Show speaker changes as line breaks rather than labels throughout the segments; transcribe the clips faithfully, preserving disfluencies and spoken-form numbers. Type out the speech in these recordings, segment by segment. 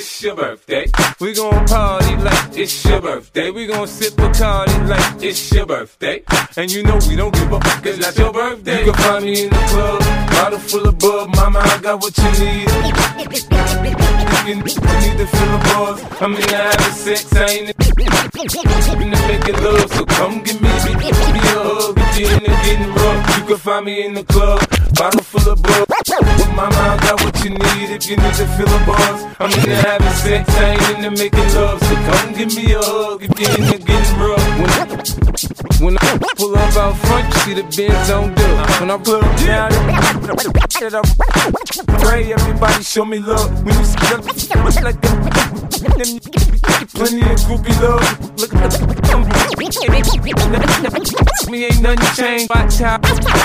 it's your birthday. We gon' party like it's your birthday. We gon' sip Bacardi like it's your birthday. And you know we don't give up, cause that's your birthday. You can find me in the club, bottle full of bub. Mama, I got what you need. You need to feel the buzz. I'm in the having sex, I ain't in the making love. So come give me, give me a hug. If you're in the getting rough, you can find me in the club, bottle full of bub. With mama, I got what you need. If you need to feel the buzz, I'm in the having sex, I ain't in the making love. So come give me a hug. If you're in the getting rough. When, when I pull up out front, you see the Benz on dub. When I pull up down, I pray everybody show me love. When you see them like them, plenty of groupie love. Look at the me ain't nothing changed. Watch how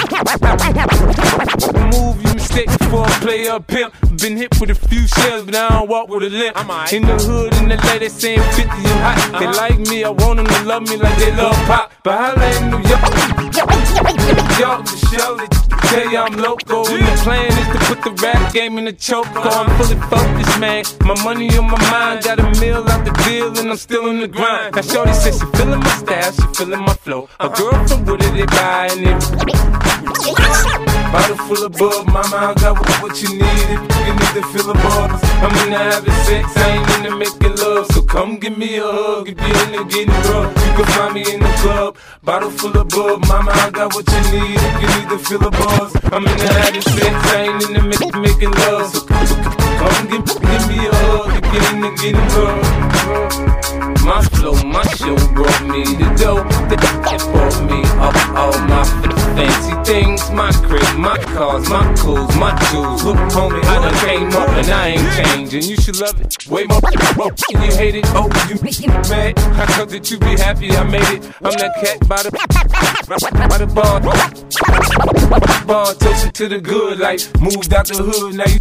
move you mistake before I play a pimp. Been hit with a few shells, but I don't walk with a limp. In the hood, in the lady saying fifty and hot. They like me, I want them to love me like they love pop. But holla in New York, York, the show that tell you I'm local. And the plan is to put the rap game in the choke. I'm fully focused, man. My money on my mind, got a meal out the deal, and I'm still in the grind. Now shorty says she feeling my style, she feeling my flow. A girl from Wooded, they buy and they bottle full of bub, mama, I got what you need. If you need to feel the buzz, I'm in the having sex, I ain't in the making love. So come give me a hug if you're in the getting rough. You can find me in the club, bottle full of bub, mama, I got what you need. If you need to feel the buzz, I'm in the having sex, I ain't in the make, making love. So come give, give me a hug if you're in the getting rough. My flow, my show brought me the dough that brought me up all my fancy things, my crib, my cars, my clothes, my jewels. Look, homie, I done came up and I ain't changing. You should love it way more. You hate it, oh, you mad? How come that you be happy I made it? I'm that cat by the by the bar, bar toasting to the good life. Moved out the hood, now you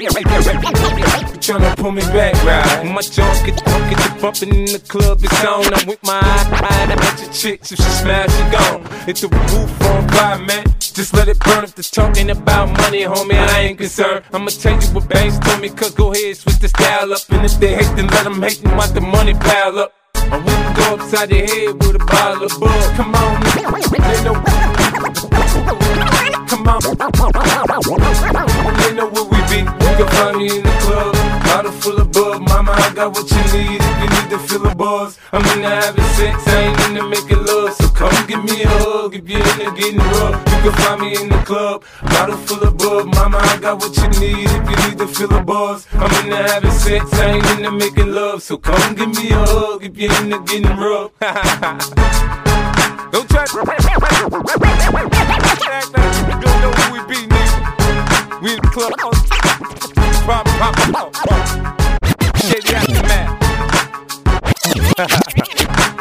tryna pull me back, right? My jaw get get the bumping in the club, it's on. I'm with my eye at your chicks, if she smash, she gone. Hit the roof on fire, man. Just let it burn. If the talking about money, homie, I ain't concerned. I'ma tell you what Banks told me, cause go ahead, switch the style up. And if they hate, then let them hate, and watch the money pile up. I wouldn't go upside the head with a bottle of bug. Come on, they know. Come on, they know where we be. You can find me in the club, bottle full of bub. Mama, I got what you need. If you need to feel the buzz, I'm in the having sex, I ain't in the making love. So come give me a hug if you're in the getting rough. You can find me in the club, bottle full of bub. Mama, I got what you need. If you need to feel the buzz, I'm in the having sex, I ain't in the making love. So come give me a hug if you're in the getting rough. Don't try to act like you don't know who we be, nigga. We in the club. Pop, pop, pop, pop. Shady aftermath.